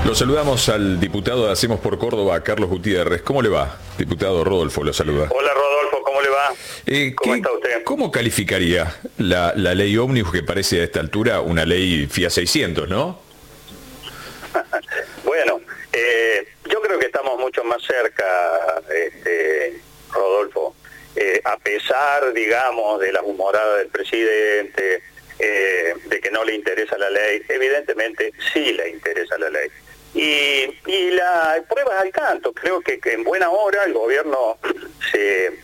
Lo saludamos al diputado de Hacemos por Córdoba, Carlos Gutiérrez. ¿Cómo le va? Diputado Rodolfo lo saluda. Hola Rodolfo, ¿cómo le va? ¿Cómo está usted? ¿Cómo calificaría la ley ómnibus, que parece a esta altura una ley FIA 600, no? Bueno, yo creo que estamos mucho más cerca, Rodolfo. A pesar, digamos, de las humoradas del presidente, de que no le interesa la ley, evidentemente sí le interesa la ley. Y la prueba al canto. Creo que en buena hora el gobierno se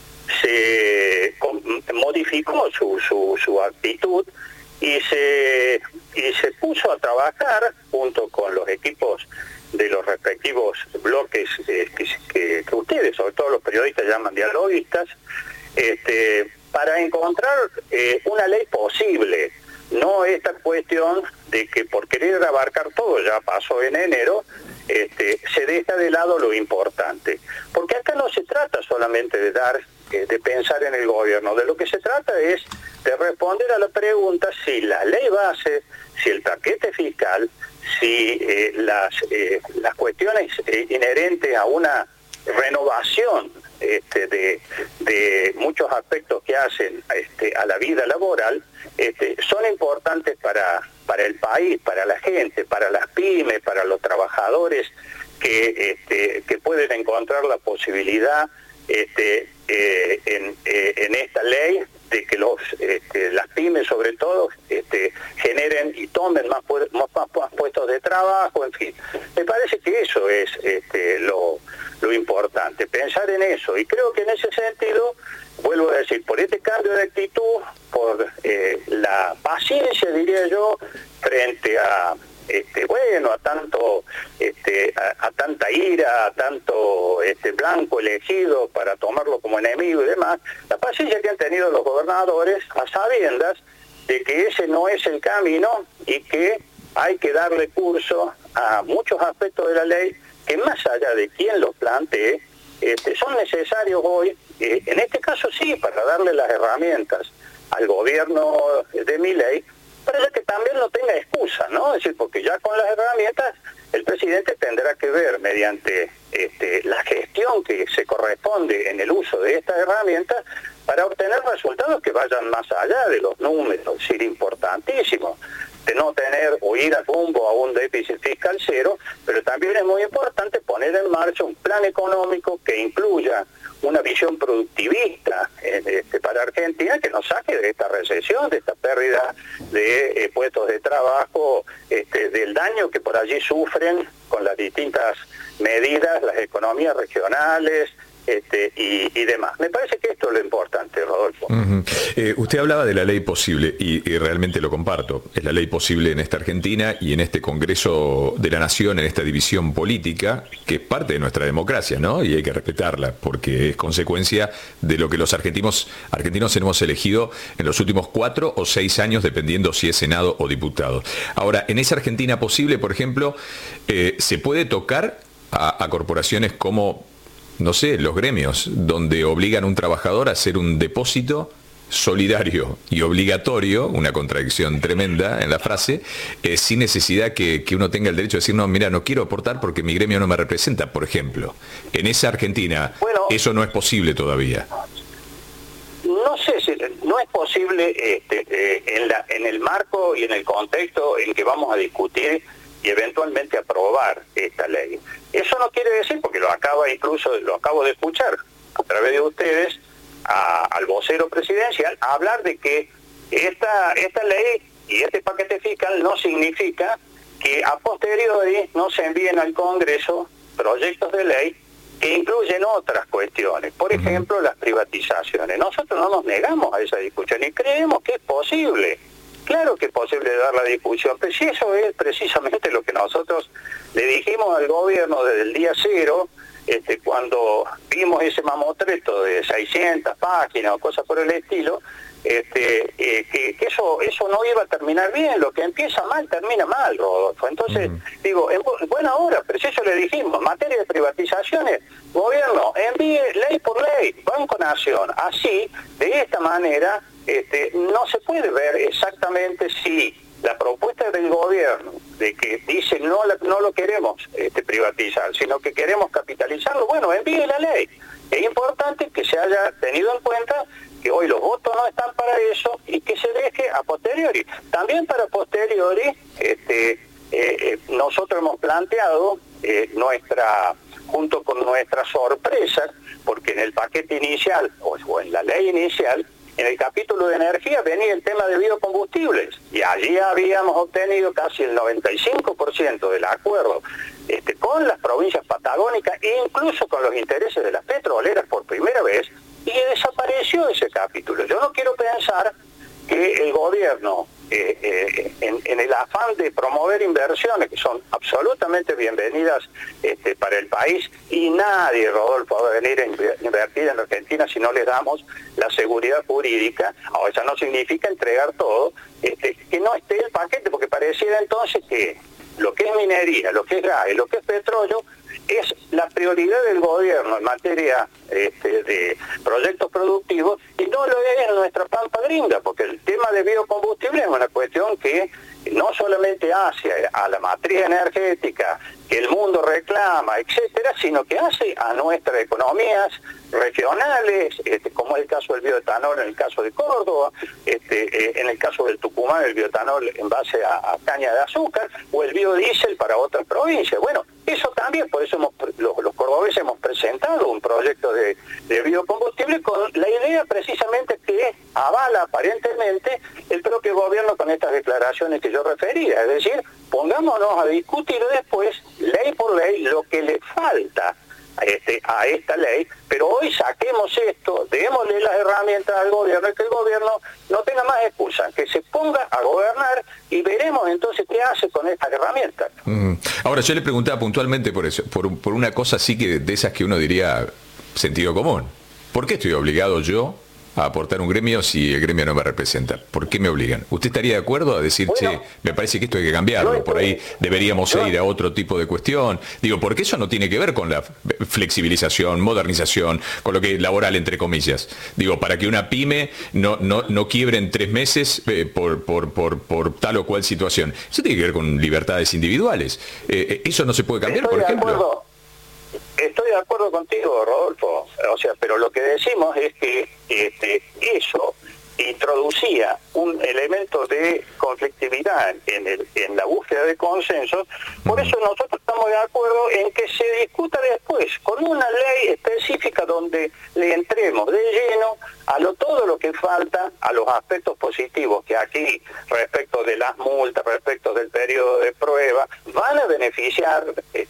modificó su actitud y se puso a trabajar junto con los equipos de los respectivos bloques que ustedes, sobre todo los periodistas, llaman dialoguistas, para encontrar una ley posible. No esta cuestión de que por querer abarcar todo, ya pasó en enero, se deja de lado lo importante. Porque acá no se trata solamente de pensar en el gobierno, de lo que se trata es de responder a la pregunta si la ley base, si el paquete fiscal, si las cuestiones inherentes a una renovación de muchos aspectos que hacen a la vida laboral, son importantes para el país, para la gente, para las pymes, para los trabajadores que pueden encontrar la posibilidad en esta ley de que las pymes sobre todo generen y tomen más puestos de trabajo, en fin. Me parece que eso es lo importante, pensar en eso, y creo que en ese sentido, vuelvo a decir, por este cambio de actitud, por la paciencia, diría yo, frente a a tanta ira, a tanto blanco elegido para tomarlo como enemigo y demás, la paciencia que han tenido los gobernadores a sabiendas de que ese no es el camino y que hay que darle curso a muchos aspectos de la ley que, más allá de quién los plantee, son necesarios hoy, en este caso sí, para darle las herramientas al gobierno de Milei, para que también no tenga excusa, ¿no? Es decir, porque ya con las herramientas el presidente tendrá que ver mediante la gestión que se corresponde en el uso de estas herramientas para obtener resultados que vayan más allá de los números, es decir, importantísimo, de no tener o ir a rumbo a un déficit fiscal cero, pero también es muy importante poner en marcha un plan económico que incluya una visión productivista para Argentina, que nos saque de esta recesión, de esta pérdida de puestos de trabajo, del daño que por allí sufren con las distintas medidas las economías regionales y demás. Me parece que esto es lo importante, Rodolfo. Usted hablaba de la ley posible y realmente lo comparto. Es la ley posible en esta Argentina y en este Congreso de la Nación, en esta división política, que es parte de nuestra democracia, ¿no? Y hay que respetarla, porque es consecuencia de lo que los argentinos hemos elegido en los últimos 4 o 6 años, dependiendo si es Senado o diputado. Ahora, en esa Argentina posible, por ejemplo, se puede tocar a corporaciones como, no sé, los gremios, donde obligan a un trabajador a hacer un depósito solidario y obligatorio, una contradicción tremenda en la frase, sin necesidad que uno tenga el derecho de decir, no, mira, no quiero aportar porque mi gremio no me representa, por ejemplo. En esa Argentina, bueno, eso no es posible todavía. No sé si no es posible en el marco y en el contexto en que vamos a discutir y eventualmente aprobar esta ley. Eso no quiere decir, porque lo acabo de escuchar a través de ustedes al vocero presidencial hablar de que esta ley y este paquete fiscal no significa que a posteriori no se envíen al Congreso proyectos de ley que incluyen otras cuestiones, por ejemplo las privatizaciones. Nosotros no nos negamos a esa discusión y creemos que es posible. Claro que es posible dar la discusión, pero si eso es precisamente lo que nosotros le dijimos al gobierno desde el día cero, cuando vimos ese mamotreto de 600 páginas o cosas por el estilo, que eso no iba a terminar bien. Lo que empieza mal termina mal, Rodolfo. Entonces, digo, en buena hora, pero si eso le dijimos, en materia de privatizaciones, gobierno, envíe ley por ley, Banco Nación, así, de esta manera, no se puede ver exactamente si la propuesta del gobierno de que dice no lo queremos privatizar, sino que queremos capitalizarlo, bueno, envíe la ley. Es importante que se haya tenido en cuenta que hoy los votos no están para eso y que se deje a posteriori. También para posteriori, nosotros hemos planteado junto con nuestras sorpresas, porque en el paquete inicial o en la ley inicial, en el capítulo de energía venía el tema de biocombustibles y allí habíamos obtenido casi el 95% del acuerdo con las provincias patagónicas e incluso con los intereses de las petroleras por primera vez, y desapareció ese capítulo. Yo no quiero pensar que el gobierno, en el afán de promover inversiones que son absolutamente bienvenidas para el país, y nadie, Rodolfo, va a venir a invertir en Argentina si no le damos la seguridad jurídica. Ahora, eso no significa entregar todo, que no esté el paquete, porque pareciera entonces que lo que es minería, lo que es gas y lo que es petróleo es la prioridad del gobierno en materia de proyectos productivos, y no lo es en nuestra pampa gringa, porque el tema de biocombustible es una cuestión que no solamente hace a la matriz energética que el mundo reclama, etcétera, sino que hace a nuestras economías regionales, como es el caso del bioetanol en el caso de Córdoba, en el caso del Tucumán el bioetanol en base a caña de azúcar, o el biodiesel para otras provincias. Bueno, eso también, por eso los cordobeses hemos presentado un proyecto de biocombustible con la idea precisamente que avala aparentemente el propio gobierno con estas declaraciones que yo refería. Es decir, pongámonos a discutir después, ley por ley, lo que le falta a esta ley, pero hoy saquemos esto, démosle las herramientas al gobierno y que el gobierno no tenga más excusas, que se ponga a gobernar y veremos entonces qué hace con estas herramientas. Ahora, yo le preguntaba puntualmente por eso, por una cosa así que de esas que uno diría sentido común. ¿Por qué estoy obligado yo a aportar un gremio si el gremio no me representa? ¿Por qué me obligan? ¿Usted estaría de acuerdo a decir, bueno, che, me parece que esto hay que cambiarlo, por ahí deberíamos ir a otro tipo de cuestión? Digo, porque eso no tiene que ver con la flexibilización, modernización, con lo que es laboral, entre comillas. Digo, para que una pyme no quiebre en 3 meses por tal o cual situación. Eso tiene que ver con libertades individuales. ¿Eso no se puede cambiar, por ejemplo? Estoy de acuerdo contigo, Rodolfo. O sea, pero lo que decimos es que eso introducía un elemento de conflictividad en la búsqueda de consensos. Por eso nosotros estamos de acuerdo en que se discuta después con una ley específica donde le entremos de lleno a todo lo que falta, a los aspectos positivos que aquí, respecto de las multas, respecto del periodo de prueba, van a beneficiar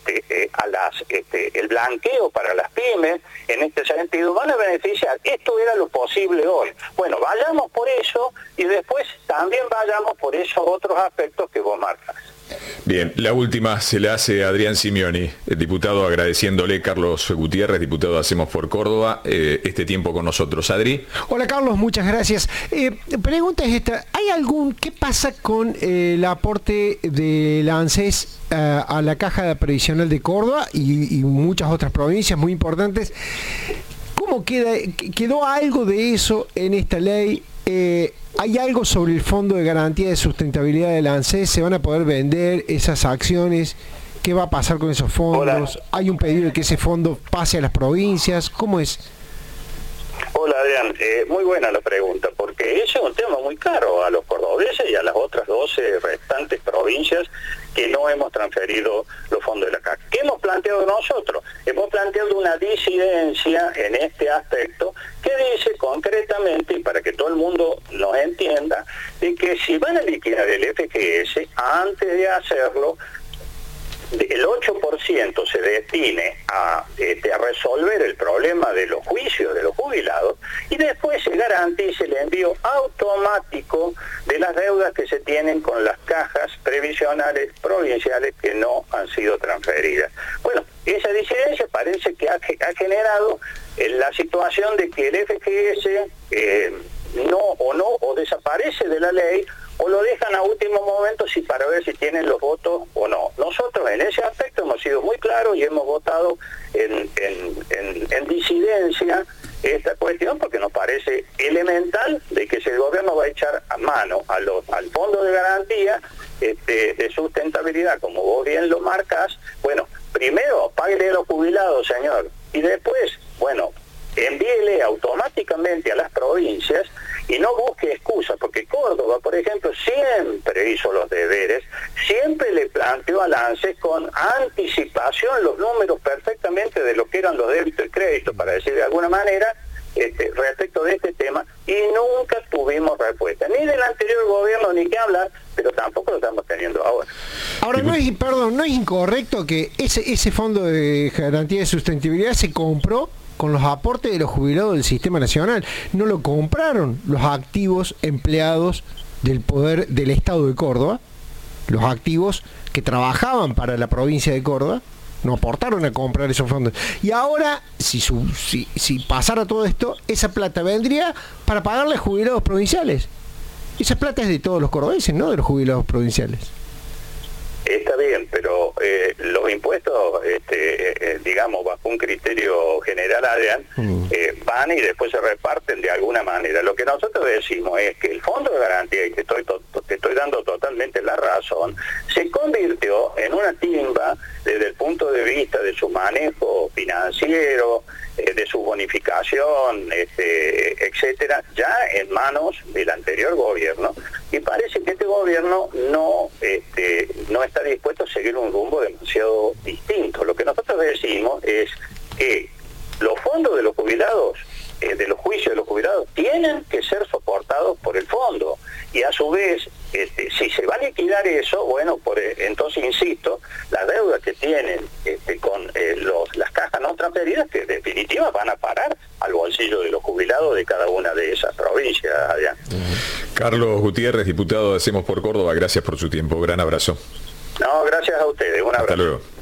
el blanqueo para las pymes. En este sentido van a beneficiar. Esto era lo posible hoy. Bueno, vayamos por eso y después también vayamos por esos otros aspectos que vos marcas. Bien, la última se la hace Adrián Simeoni, el diputado, agradeciéndole, Carlos Gutiérrez, diputado de Hacemos por Córdoba, este tiempo con nosotros. Adri. Hola Carlos, muchas gracias. Pregunta es esta, ¿qué pasa con el aporte de la ANSES a la Caja Previsional de Córdoba y muchas otras provincias muy importantes? ¿Cómo quedó algo de eso en esta ley? ¿Hay algo sobre el Fondo de Garantía de Sustentabilidad de la ANSES? ¿Se van a poder vender esas acciones? ¿Qué va a pasar con esos fondos? Hola. ¿Hay un pedido de que ese fondo pase a las provincias? ¿Cómo es? Hola Adrián, muy buena la pregunta, porque ese es un tema muy caro a los cordobeses y a las otras 12 restantes provincias que no hemos transferido los fondos de la CAC. ¿Qué hemos planteado nosotros? Hemos planteado una disidencia en este aspecto que dice concretamente, y para que todo el mundo nos entienda, de que si van a liquidar el FGS, antes de hacerlo, el 8% se destine a resolver el problema de los juicios de los jubilados y después se garantice el envío automático de las deudas que se tienen con las cajas previsionales provinciales que no han sido transferidas. Bueno, esa disidencia parece que ha generado la situación de que el FGS o desaparece de la ley o lo dejan a último momento para ver si tienen los votos o no. Nosotros en ese aspecto hemos sido muy claros y hemos votado en disidencia esta cuestión, porque nos parece elemental de que si el gobierno va a echar a mano al fondo de garantía de sustentabilidad, como vos bien lo marcas, bueno, primero páguele a los jubilados, señor, y después, bueno, envíele automáticamente a las provincias y no busque excusas, porque Córdoba, por ejemplo, siempre hizo los deberes, siempre le planteó al ANSES con anticipación los números perfectamente de lo que eran los débitos y créditos, para decir de alguna manera, respecto de este tema, y nunca tuvimos respuesta, ni del anterior gobierno ni que hablar, pero tampoco lo estamos teniendo ahora. Ahora, no es incorrecto que ese fondo de garantía de sustentabilidad se compró con los aportes de los jubilados del Sistema Nacional. No lo compraron los activos empleados del poder del Estado de Córdoba, los activos que trabajaban para la provincia de Córdoba, no aportaron a comprar esos fondos. Y ahora, si pasara todo esto, esa plata vendría para pagarle a jubilados provinciales. Esa plata es de todos los cordobeses, no de los jubilados provinciales. Está bien, pero los impuestos, digamos, bajo un criterio general, Adrián, van y después se reparten de alguna manera. Lo que nosotros decimos es que el Fondo de Garantía, y te estoy dando totalmente la razón, se convirtió en una timba desde el punto de vista de su manejo financiero, de su bonificación, etcétera, ya en manos del anterior gobierno, y parece que este gobierno no está dispuesto a seguir un rumbo demasiado distinto. Lo que nosotros decimos es que los fondos de los jubilados, de los juicios de los jubilados, tienen que ser soportados por el fondo, y a su vez, si se va a liquidar eso, bueno, entonces insisto, las deudas que tienen con las cajas no transferidas, que en definitiva van a parar al bolsillo de los jubilados de cada una de esas provincias, Adrián. Carlos Gutiérrez, diputado de Hacemos por Córdoba, gracias por su tiempo, gran abrazo. No, gracias a ustedes, un abrazo. Hasta luego.